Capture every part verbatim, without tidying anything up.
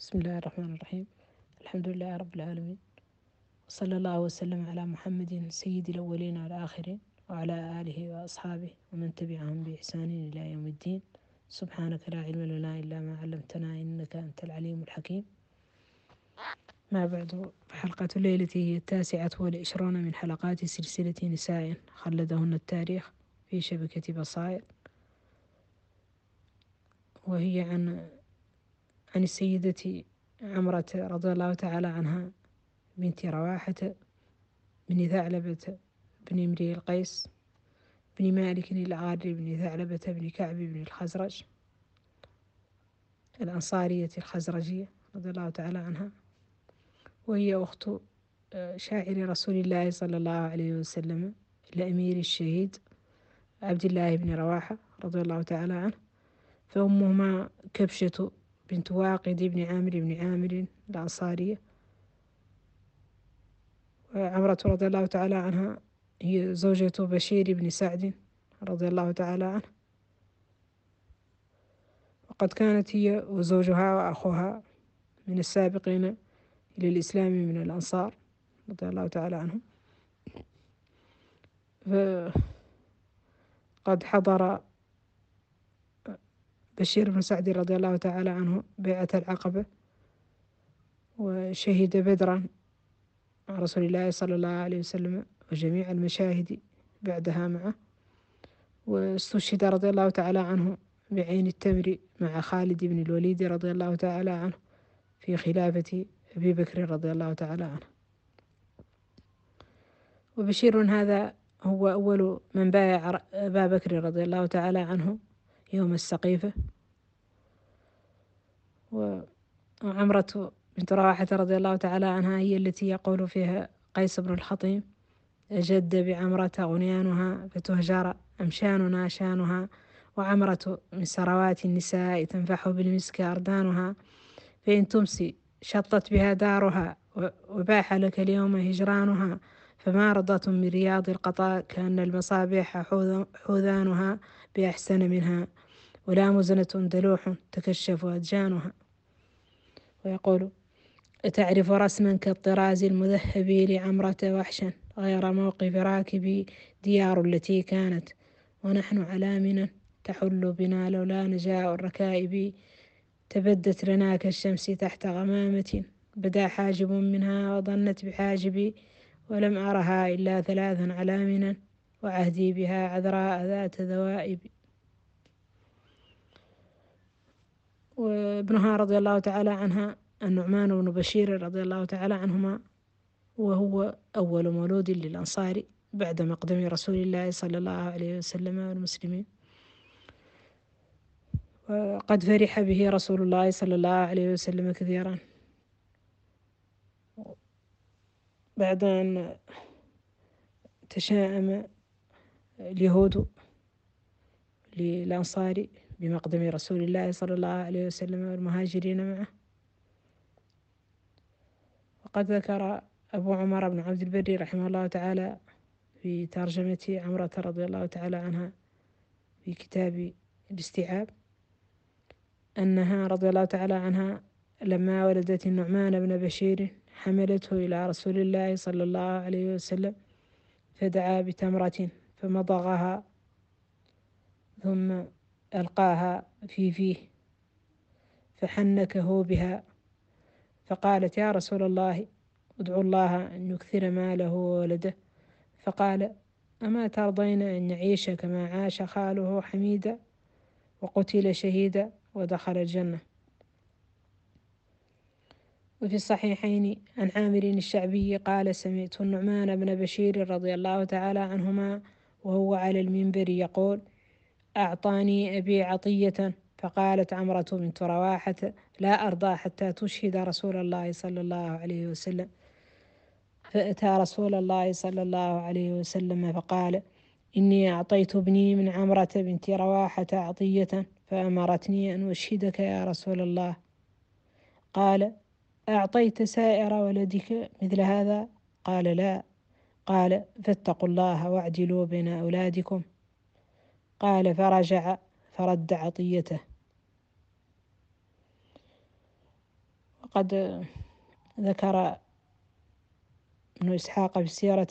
بسم الله الرحمن الرحيم. الحمد لله رب العالمين، وصلى الله وسلم على محمد سيد الأولين والآخرين وعلى آله وأصحابه ومن تبعهم بإحسان إلى يوم الدين. سبحانك لا علم لنا إلا ما علمتنا إنك أنت العليم الحكيم. ما بعد، حلقة الليلة هي التاسعة والعشرون من حلقات سلسلة نساء خلدهن التاريخ في شبكة بصائر، وهي عن عن السيدة عمرة رضي الله تعالى عنها بنت رواحة بن ثعلبة بن امرئ القيس بن مالك الأغاري بن ثعلبة بن كعب بن الخزرج الأنصارية الخزرجية رضي الله تعالى عنها، وهي أخت شاعر رسول الله صلى الله عليه وسلم الأمير الشهيد عبد الله بن رواحة رضي الله تعالى عنه. فأمهما كبشة بنت واقد بن عامر بن عامر الأنصارية، وعمرة رضي الله تعالى عنها هي زوجة بشير بن سعد رضي الله تعالى عنه، وقد كانت هي وزوجها وأخوها من السابقين إلى الإسلام من الأنصار رضي الله تعالى عنهم. فقد حضر بشير بن سعد رضي الله تعالى عنه بيعة العقبة، وشهد بدرا مع رسول الله صلى الله عليه وسلم وجميع المشاهد بعدها معه، واستشهد رضي الله تعالى عنه بعين التمر مع خالد بن الوليد رضي الله تعالى عنه في خلافة أبي بكر رضي الله تعالى عنه. وبشير هذا هو أول من بايع أبا بكر رضي الله تعالى عنه يوم السقيفة. وعمرة بنت رواحة رضي الله تعالى عنها هي التي يقول فيها قيس بن الحطيم: أجد بعمرة غنيانها فتهجر أمشاننا شانها، وعمرة من سروات النساء تنفح بالمسك أردانها، فإن تمسي شطت بها دارها وباح لك اليوم هجرانها، فما رضة من رياض القطاء كأن المصابيح حوذانها بأحسن منها، ولا مزنة دلوح تكشف أدجانها. ويقول: أتعرف رسما كالطراز المذهب لعمرة وحشا، غير موقف راكبي ديار التي كانت، ونحن على منى تحل بنا لولا نجاء الركائب، تبدت لنا كالشمس تحت غمامة بدا حاجب منها وظنت بحاجبي، ولم أرها إلا ثلاثا على منى وعهدي بها عذراء ذات ذوائب. وابنها رضي الله تعالى عنها النعمان بن بشير رضي الله تعالى عنهما، وهو أول مولود للأنصار بعد مقدم رسول الله صلى الله عليه وسلم والمسلمين، وقد فرح به رسول الله صلى الله عليه وسلم كثيرا بعد أن تشاءم اليهود للأنصار بمقدم رسول الله صلى الله عليه وسلم والمهاجرين معه. وقد ذكر أبو عمر بن عبد البر رحمه الله تعالى في ترجمة عمرة رضي الله تعالى عنها في كتاب الاستيعاب أنها رضي الله تعالى عنها لما ولدت النعمان بن بشير حملته إلى رسول الله صلى الله عليه وسلم، فدعا بتمرة فمضغها ثم ألقاها في فيه فحنكه بها، فقالت: يا رسول الله ادعو الله أن يكثر ماله وولده. فقال: أما ترضين أن يعيش كما عاش خاله حميدا وقتل شهيدا ودخل الجنة؟ وفي الصحيحين عن عامر الشعبي قال: سمعت النعمان بن بشير رضي الله تعالى عنهما وهو على المنبر يقول: أعطاني أبي عطية. فقالت عمرة بنت رواحة: لا أرضى حتى تشهد رسول الله صلى الله عليه وسلم. فأتى رسول الله صلى الله عليه وسلم فقال: إني أعطيت ابني من عمرة بنت رواحة عطية، فأمرتني أن أشهدك يا رسول الله. قال: أعطيت سائر ولدك مثل هذا؟ قال: لا. قال: فاتقوا الله واعدلوا بين أولادكم. قال: فرجع فرد عطيته. وقد ذكر ابن إسحاق في السيرة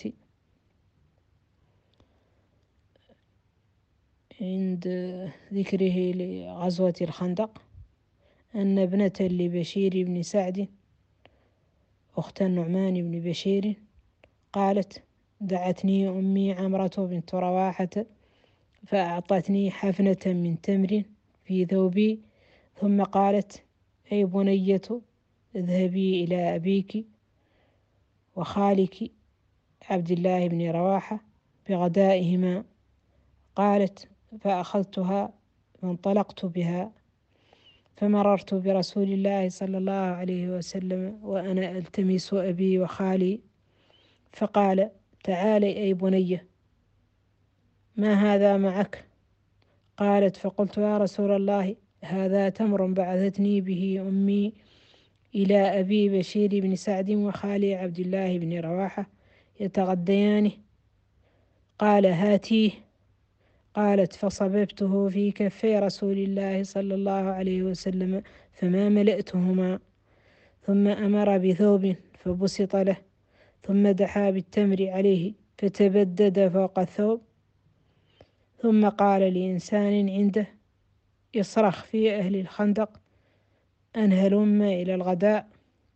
عند ذكره لغزوة الخندق أن ابنة لبشير بن سعد أخت النعمان بن بشير قالت: دعتني أمي عمرة بنت رواحة فأعطتني حفنة من تمر في ثوبي، ثم قالت: أي بنية، اذهبي إلى أبيك وخالك عبد الله بن رواحة بغدائهما. قالت: فأخذتها فانطلقت بها، فمررت برسول الله صلى الله عليه وسلم وأنا ألتمس أبي وخالي، فقال: تعالي أي بنية، ما هذا معك؟ قالت: فقلت: يا رسول الله، هذا تمر بعثتني به أمي إلى أبي بشير بن سعد وخالي عبد الله بن رواحة يتغديانه. قال: هاتيه. قالت: فصببته في كفي رسول الله صلى الله عليه وسلم فما ملأتهما، ثم أمر بثوب فبسط له، ثم دحى بالتمر عليه فتبدد فوق الثوب، ثم قال لإنسان عنده يصرخ في أهل الخندق: أن هلم إلى الغداء.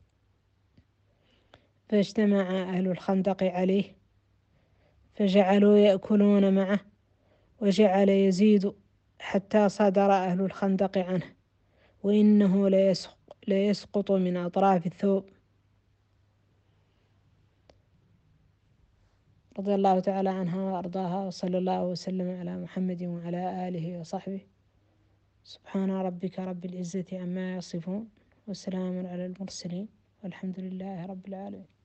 فاجتمع أهل الخندق عليه فجعلوا يأكلون معه، وجعل يزيد حتى صدر أهل الخندق عنه، وإنه ليسقط من أطراف الثوب. رضي الله تعالى عنها وأرضاها، وصلى الله وسلم على محمد وعلى آله وصحبه. سبحان ربك رب العزة عما يصفون، وسلام على المرسلين، والحمد لله رب العالمين.